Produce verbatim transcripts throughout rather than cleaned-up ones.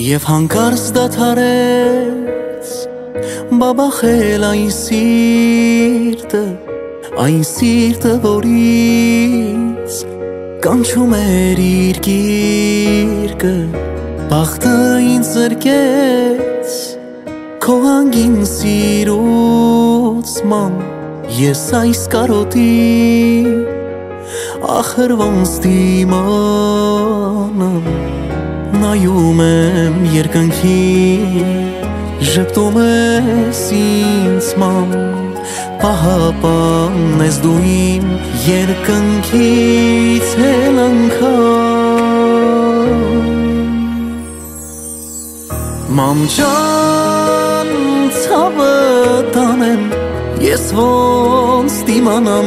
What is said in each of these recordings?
Եվ հանկարծ դադարեց բաբախել այն սիրտը, այն սիրտը, որից կանչում էր իր գիրկը։ Բախտը ինձ զրկեց քո հանգին սիրուց ման, ես այս կարոտի ախր ոնց դիմանամ։ Նայում եմ երկնքին, ժպտում ես ինձ ման, պահապան ես դու իմ երկնքից էլ անգամ։ Մամ ջան, ցավը տանեմ, ես ոնց դիմանամ,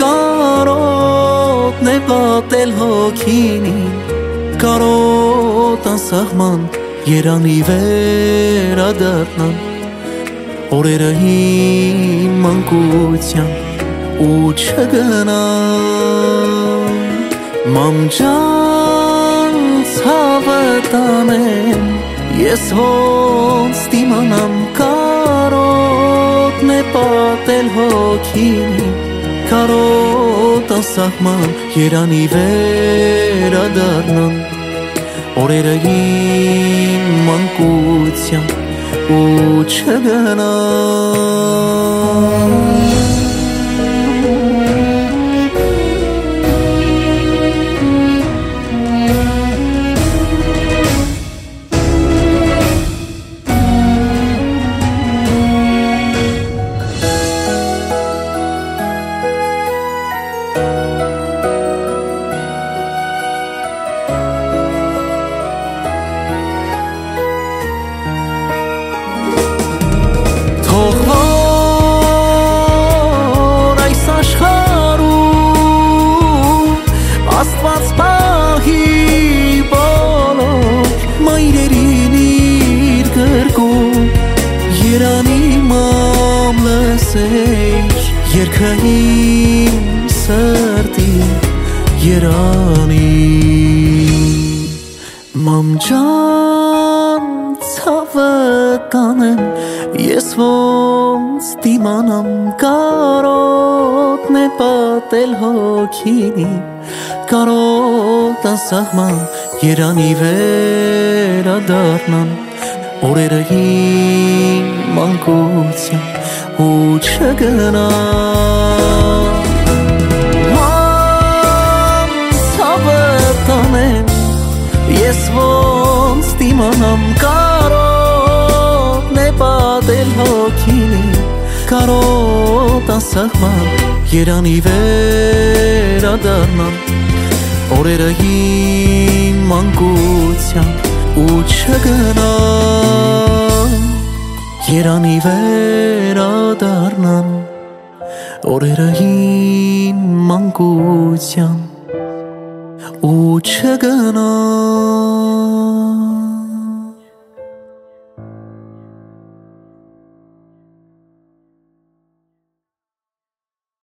կարոտն է պատել հոգին, կարոտ անսահման երանի վերադառնան օրերը իմ մանկության ու չգնան։ Մամ ջան, ցավը տանեմ, ես ոնց դիմանամ, կարոտն է պատել հոգին, կարոտ անսահման երանի վերադառնան օրերը իմ մանկության ու չգնան։ Թող որ այս աշխարհում Աստված պահի բոլոր մայրերին իր գրկում, երանի մամ լսեիր երգը իմ սրտի երանի։ Մամ ջան, ցավը տանեմ, ես ոնց դիմանամ, կարոտն է պատել հոգին, կարոտ անսահման երանի վերադառնան օրերը իմ մանկության ու չգնան։ Մամ, ցավը տանեմ, ես ոնց դիմանամ, կարոտն է պատել հոգին, կարոտ անսահման երանի վերադառնան օրերը իմ մանկության ու չգնան, երանի վերադառնան օրերը իմ մանկության ու չգնան։